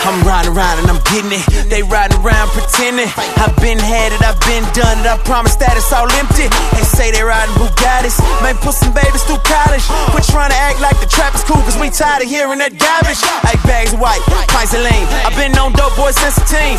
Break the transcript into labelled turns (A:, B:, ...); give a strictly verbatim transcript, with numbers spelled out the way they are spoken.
A: I'm riding around and I'm getting it. They riding around pretending. I've been had it, I've been done it. I promise that it's all empty. They say they riding Bugattis, may put some babies through college. Quit trying to act like the trap is cool, cause we tired of hearing that garbage. Eight bags of white, pints of lean. I've been on dope boys since a teen.